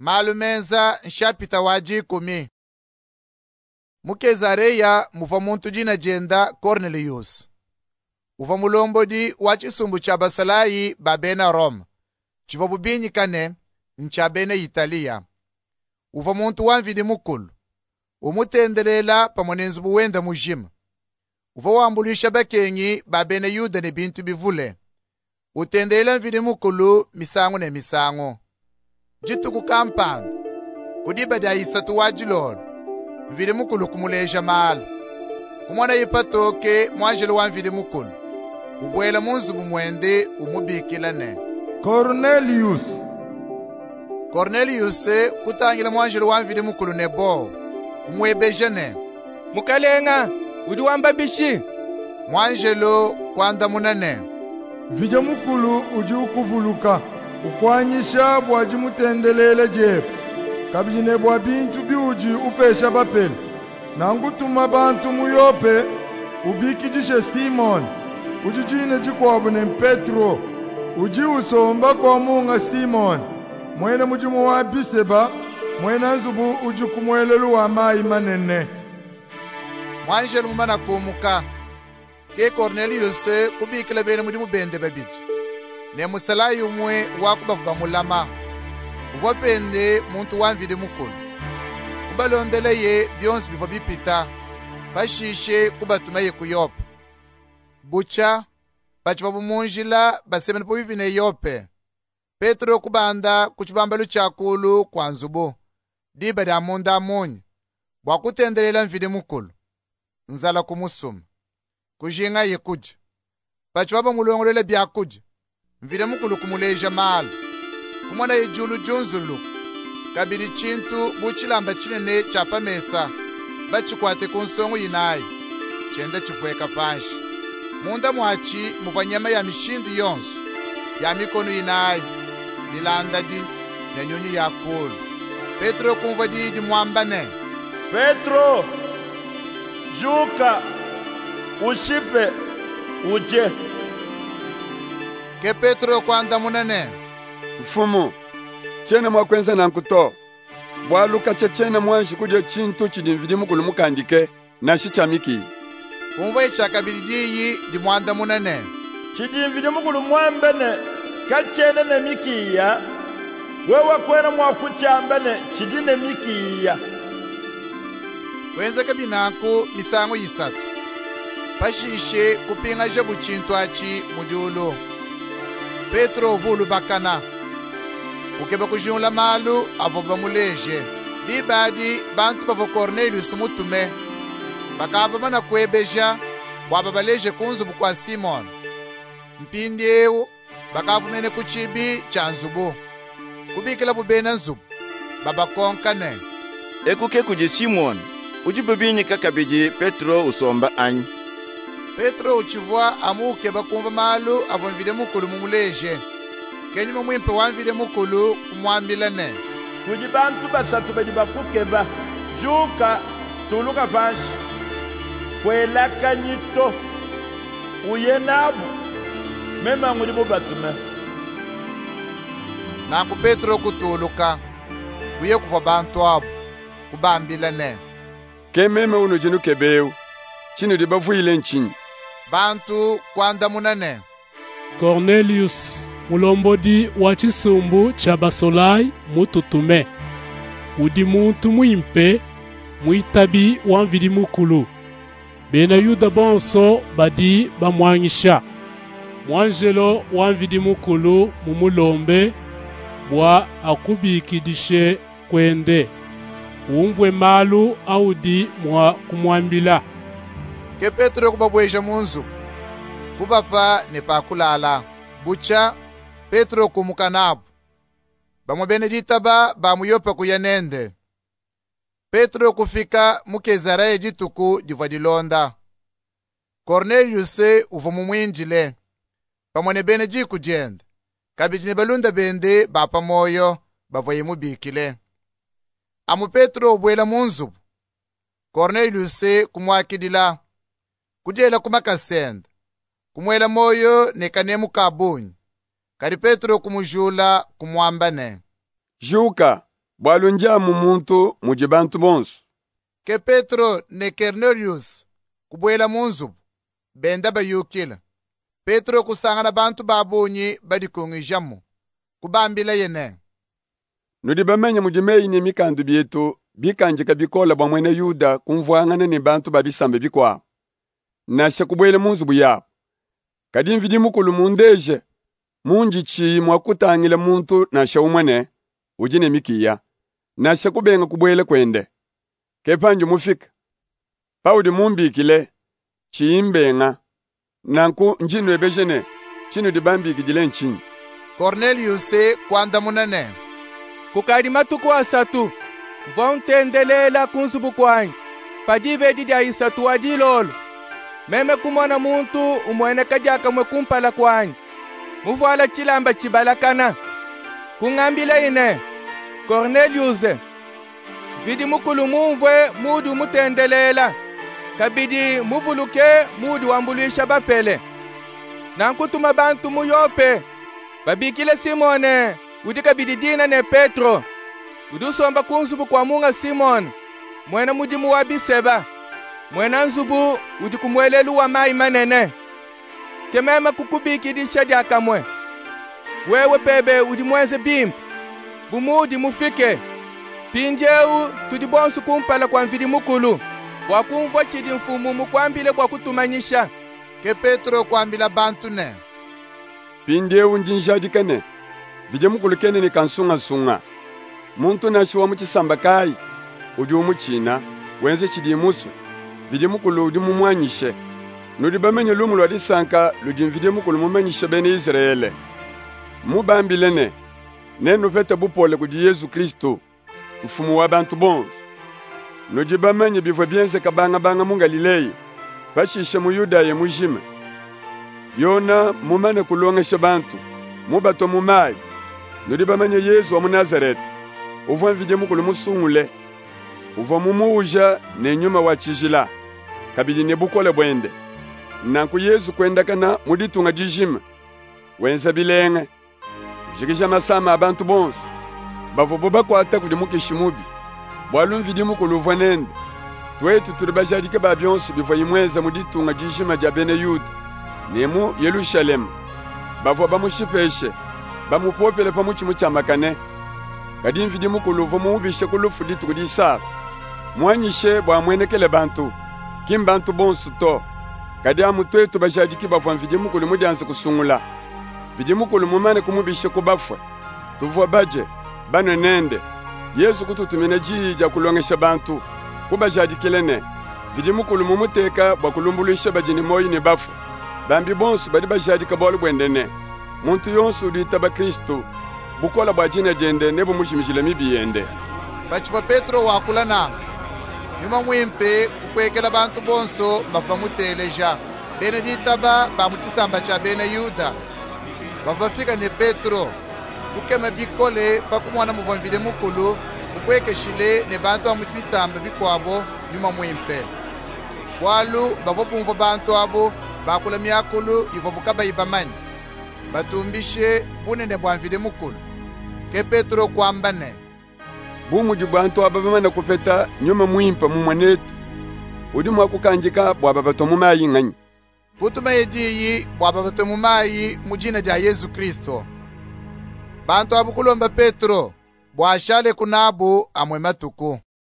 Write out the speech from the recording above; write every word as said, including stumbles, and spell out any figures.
Malumenza nshapita waji kumi. Mukezareya muva muntu jina jenda Cornelius. Uva mulombodi wa chisumbu cha basalayi babena Rome. Chiva bubinyi kane nchabene Italia. Uva muntu wamvidi mukulu. Umutendelela pamonenzi buwenda mujima. Uva wambulisha bakenyi babene Yuda ne bintu bivule. Utendelela mvidi mukulu misango ne misango. Jitu kukampanga. Kudiba da isatu wajilolo. Mvidi mukulu kumuleja mala. Kumwana yipatoke mwanjelo wa mvidi mukulu. Ubwela munzu bumwende umubikila ne. Cornelius. Cornelius kutangila mwanjelo wa mvidi mukulu nebo. Umwebeja ne. Mukalenga, udi wamba bishi. Mwanjelo kwanda munane. Vija mukulu uji ukuvuluka. Ukwanyisha bwaji mutendelele jepu. Kabine bwa bintu biuji upesha bapeli. Nangutuma bantu muyope. Ubikijishe Simon. Ujijine jikwabu ne Petro. Uji usomba kwa munga Simon. Mwene mujimu wa biseba. Mwene nzubu uji kumwelelu wa mai manene. Mwanjelu mumana kumuka. Ke Cornelius kubikila bene mujimu bende babiji. Ne musalayi umwe wakubafu bamulama. Uvopende muntu wamvidi mukulu. Kubalondeleye byonsi biva bipita. Bashishe kubatuma ye kuyope. Bucha bachi babumunjila basemene po bivine yope. Petro kubanda kuchibambalu chakulu kwa nzubu. Diba da munda munyi. Wakutendelela mvidi mukulu. Nzala kumusuma. Kujinga ye kuja. Bachi baba mulongolele bya kuja. Mvidi mukulu kumuleja mala. Kumwana ijulu junzulu. Kabiri chintu buchilamba chinene chapa mesa. Bachikwate kunsongo yinayi. Chende chipweka panshi. Munda mwachi muvanyama ya mishindi yonsu. Ya mikono yinayi. Bilanda di na nyunyu ya kulu. Petro kumva di di mwambane. Petro, juka, ushipe, uje. Ke Petro kwanda munane. Mfumu, chene mwakwenza na nkuto. Bwaluka chechene mwanshi kudye chintu chidi mvidi mukulu mukandike na shichamiki. Kumva icha kabiridiyi di mwanda munane. Chidi mvidi mukulu mwambene, kachene ne mikiya. Wewa kwena mwakuchambene, chidi ne mikiya. Kwenza kabinaku misango yisatu. Pashishe kupinga jabu chintu achi mudiulu. Petro vulu bakana. Ukeba kujunla malu avoba muleje. Libadi bantu bavo Cornelius mutume. Bakava mana kwebeja waba baleje kunzubu kwa Simon. Mpindi ewu bakava mene kuchibi cha nzubu. Kubikila bubena nzubu. Baba konkane. Ekuke kuji Simon. Uji bubini kakabiji Petro usomba anyi. Petro uchivwa amuke bakumva malu avonvide mukulu mumuleje. Kenyi mwimpe wanvide mukulu kumwambila ne. Kuji bantu basatu badi bakukeba. Juka tuluka panshi. Kwela kanyito. Uye nabu. Mema ngudi bubatume. Naku Petro kutuluka. Uye kufa bantu abu. Kubambila ne. Ke meme unu jinu kebeu. Chinu di bavu ile nchinyi. Bantu kwanda munane. Cornelius mulombodi wa chisumbu cha basolayi mututume. Udi muntu mwimpe mwitabi wamvidi mukulu. Bena Yuda bonso badi bamwangisha. Mwanjelo wamvidi mukulu mumulombe bwa akubikidishe kwende. Umvwe malu audi mwa kumwambila. Ke Petro kubabweja munzu. Kubapa ne pakulala. Bucha Petro kumukanabu. Bamu Benedita ba bamuyopa kuyanende. Petro kufika mukezaraye jituku divadilonda. Cornelius uvumu mwinjile. Pamone beneji kujenda. Kabijine balunda bende bapa moyo bavoye mubikile. Amu Petro ubwela munzu. Cornelius kumwakidila. Kujela kumakasenda. Kumwela moyo nekanemu kabunyi. Kari Petro kumujula kumwambane. Juka, bwalunja mu muntu muje bantu bonso. Ke Petro ne Cornelius kubwela munzubu benda bayukila. Petro kusangana bantu babonye badikongijamo kubambila yene. Nudi bamenya mujimei ni mikandu bietu bikanjika bikola bwa mwene Yuda kumvwangana ni bantu babisambe bikwa. Nasha kubwele munzubu yapo. Kadi mvidi mukulu mundeje munji chi mwakutangile muntu nasha umwane ujine mikiya. Nasha kubenga kubwele kwende. Kepanju mufika. Paudi mumbikile chi imbenga. Nanku njino ebejene chino dibambi kijile nchini. Cornelius kwanda munene. Kukadi matuku asatu vontendelela kunzubu kwanyi padive didi aisatu adilolo meme kumona muntu umwene kajaka mwe kumpala kwanyi muvuala chilamba chibalakana kungambila ine Cornelius vidi mukulu mumvwe mudi umutendelela kabidi muvuluke mudi wambulisha bapele nankutuma bantu muyope babikile Simone udi kabidi dina ne Petro udusomba kunzubu kwa munga Simon mwena mudi muwabiseba mwena nzubu udi kumwelelu wa mai manene kemema kukubikidisha diakamwe wewe pebe udi mwenze bimp bumudi mufike pinjeu tudi bonsu kumpala kwa mvidi mukulu wakumvwa chidi mfumu mukwambile kwa kutumanyisha. Ke Petro kwambila bantu ne pinjeu njinjadikane vide mukulu kene ni kansunga sunga muntu nashiwa muchisamba kai udi umuchina wenze chidi musu vide mukulu udi mumwanyishe nudi bamenye lumu lwa disanka ludi mvide mukulu mumanyishe bene Israele mubambilene nenu pete bupole kudi Yesu Kristo mfumu wa bantu bonzo nudi bamenye bivwe bienze kabanga banga mu Galilei bashishe mu Yuda ye mujime yona mumane kulongesha bantu mubato mumai nudi bamenye Yesu wa mu Nazareti uvo mvide mukulu musungule uvo mumuja ne nyuma wa chijila kabidi ne bukole bwende nanku Yesu kwenda kana muditunga dijima wenza bilenge jikisha masama abantu bonso bavo boba kwata kudi mukishimubi bwalu mvidi mukulu uvo nende twetu tulibajadike babyonso bivo yimweza muditunga dijima ja bene Yuda nemu Yerusalemu bavo bamushipeshe bamupopele pamuchi muchamakane kadi mvidi mukulu uvo muubishe kulufu ditu kudisa mwanyishe bwa mwenekele bantu kim bantu bonso to kadi amutwetu bajadiki bavo mvidi mukulu mudianze kusungula vidi mukulu mumane kumubishe kubafwe tuvuwa baje bano nende Yesu kututumine jija kulongesha bantu kubajadikilene vidi mukulu mumuteka bwa kulumbuluisha bajini moyi ni bafwe bambi bonso badi bajadika bolu bwendene muntu yonsu uditaba Kristo bukola bwa jina jende nebo mushimishile mibiyende bachiva Petro wakula nanga yuma mwimpe kukwekela bantu bonso bafa muteleja bene ditaba bamuchisamba cha bene Yuda bafika ne Petro ukema bikole pakumwana muvamvide mukulu ukwekeshile ne bantu amutwisamba bikwabo nyuma mwimpe walu bavopumva bantu abo bakula myakulu ivo bukaba ibamani batumbishe bunene bwamvide mukulu ke Petro kwambane bumu jibantu ababamana kupeta nyuma mwimpa mumwanetu udi mwakukanjika bwaba batomu mayi ng'anyi kutuma yediyi bwaba batomu mayi mujina ja Yesu Kristo bantu abukulomba Petro bwashale kunabu amwe matuku.